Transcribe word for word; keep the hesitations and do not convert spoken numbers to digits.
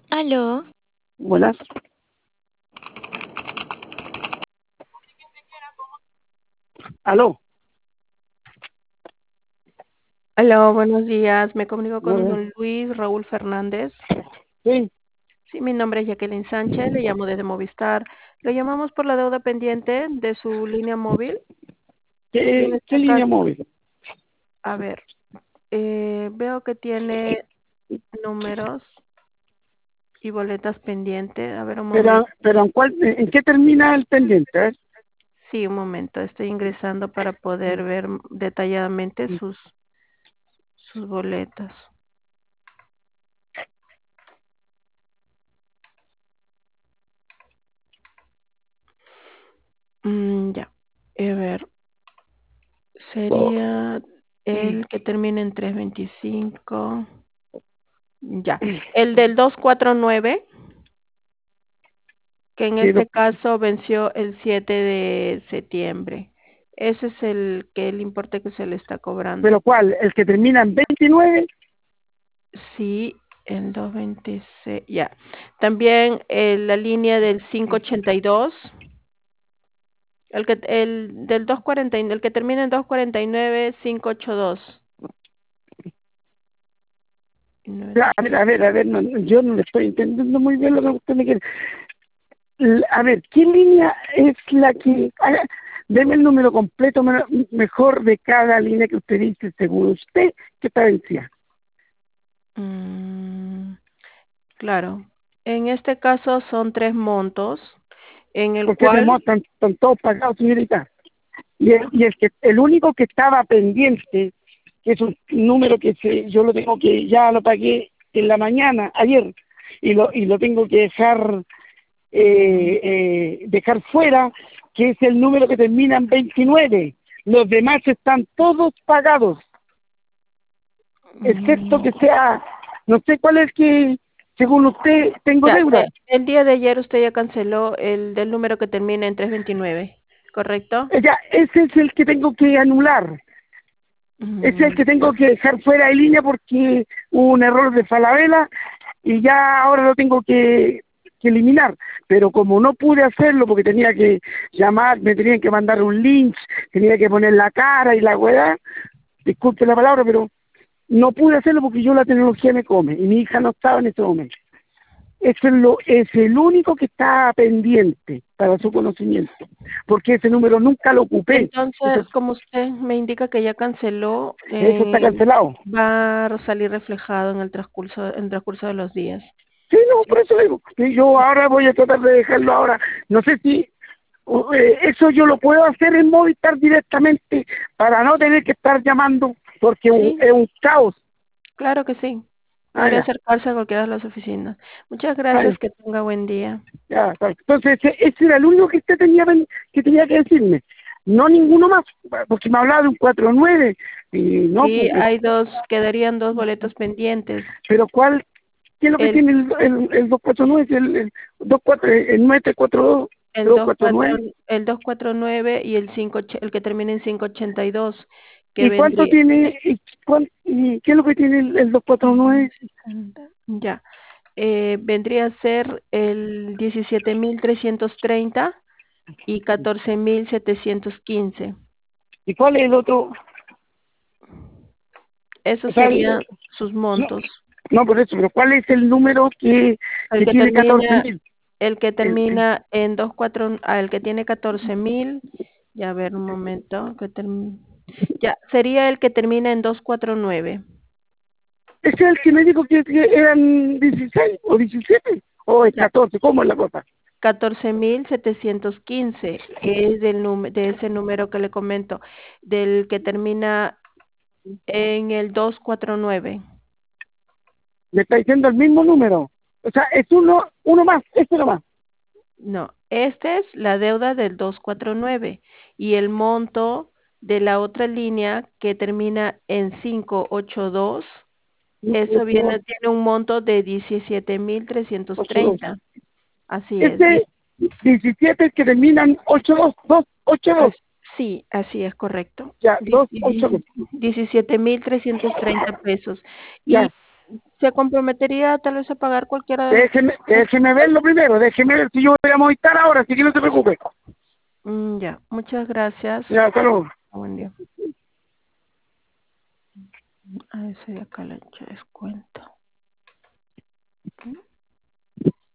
Aló, Buenas. Aló. Hola, buenos días. Me comunico con Buenas. don Luis Raúl Fernández. Sí. Sí, mi nombre es Jacqueline Sánchez, le llamo desde Movistar. Le llamamos por la deuda pendiente de su línea móvil. Y en ¿Qué, qué este línea caso, móvil? a ver, eh, veo que tiene números y boletas pendientes. A ver, un Pero, momento. pero ¿en, cuál, ¿en qué termina el pendiente? A ver. Sí, un momento. Estoy ingresando para poder ver detalladamente sus, sus boletas. Mm, ya. A ver, sería el que termina en trescientos veinticinco. Ya. El del dos cuatro nueve, que en Sí, lo- este caso venció el siete de septiembre. Ese es el que el importe que se le está cobrando. ¿Pero cuál? ¿El que termina en veintinueve? Sí, el doscientos veintiséis. Ya. También eh, la línea del quinientos ochenta y dos. El que el del doscientos cuarenta, y- el que termina en doscientos cuarenta y nueve, quinientos ochenta y dos. Ya, a ver, a ver, a ver, no, no, yo no le estoy entendiendo muy bien lo que usted me quiere. L- A ver, ¿qué línea es la que... haga- deme el número completo me- mejor de cada línea que usted dice, según usted, que está vencida. Mm, claro. En este caso son tres montos, en el Porque cual... tenemos, están, están todos pagados, señorita. Y el, y el que el único que estaba pendiente, que es un número que se, yo lo tengo que, ya lo pagué en la mañana, ayer, y lo, y lo tengo que dejar, eh, eh, dejar fuera, que es el número que termina en veintinueve. Los demás están todos pagados, excepto mm, que sea, no sé cuál es que, según usted, tengo Ya, deuda. eh, el día de ayer usted ya canceló el del número que termina en trescientos veintinueve, ¿correcto? Ya, ese es el que tengo que anular. Ese es el Mm, que tengo que dejar fuera de línea porque hubo un error de Falabella y ya ahora lo tengo que, que eliminar. Pero como no pude hacerlo porque tenía que llamar, me tenían que mandar un link, tenía que poner la cara y la weá, disculpe la palabra, pero no pude hacerlo porque yo la tecnología me come y mi hija no estaba en ese momento. Eso es, lo, es el único que está pendiente para su conocimiento, porque ese número nunca lo ocupé. Eso, Entonces, como usted me indica que ya canceló, eso está eh, cancelado. va a salir reflejado en el transcurso, en el transcurso de los días. Sí, no, por Sí, eso digo. Sí, yo ahora voy a tratar de dejarlo ahora. No sé si uh, eh, eso yo lo puedo hacer en Movistar directamente para no tener que estar llamando porque un- sí, es un caos. claro que sí. Ah, Podría ya, acercarse a cualquiera de las oficinas. Muchas ah, gracias, ya, que tenga buen día. ya, está. Entonces, ese, ese era el único que usted tenía pen- que tenía que decirme. No ninguno más, porque me hablaba de un cuatro nueve y no, Sí, pues, me- hay dos, quedarían dos boletos pendientes. pero ¿cuál? ¿Qué es lo que El tiene el, el, el doscientos cuarenta y nueve? El, el, dos cuatro, el nueve tres cuatro dos, El dos dos cuatro cuatro nueve. el dos cuatro nueve y el cinco och- el que termina en quinientos ochenta y dos, que ¿Y cuánto vendría tiene, y, cuán- y qué es lo que tiene el, el doscientos cuarenta y nueve? sesenta, ya, eh, vendría a ser el diecisiete mil trescientos treinta y catorce mil setecientos quince. ¿Y cuál es el otro? Esos O sea, el- serían sus no, montos. no, por eso, pero ¿cuál es el número que, El que que tiene catorce termina, mil? el que El, el- termina en dos cuatro, ah, el que tiene catorce mil, ya a ver un momento, que term- ya, sería el que termina en doscientos cuarenta y nueve. ese es el que me dijo que, que eran dieciséis o diecisiete o es catorce, ¿cómo es la cosa? catorce mil setecientos quince es del num- de ese número que le comento, del que termina en el doscientos cuarenta y nueve. Me está diciendo el mismo número. O sea, es uno, uno más, este no más. No, esta es la deuda del doscientos cuarenta y nueve y el monto de la otra línea que termina en quinientos ochenta y dos, eso viene, tiene un monto de diecisiete mil trescientos ocho dos. treinta. Así es. die- Este diecisiete que terminan ocho dos, dos, ocho dos. as- sí, así es correcto. Ya, Di- dos, ocho dos. di- diecisiete mil trescientos treinta pesos. Y Ya. se comprometería tal vez a pagar cualquiera de los... Déjeme, déjeme verlo primero, déjeme ver si yo voy a Movistar ahora, así que no se preocupe. Mm, ya, muchas gracias. Ya, hasta luego. Buen día. A ver si acá le echo descuento.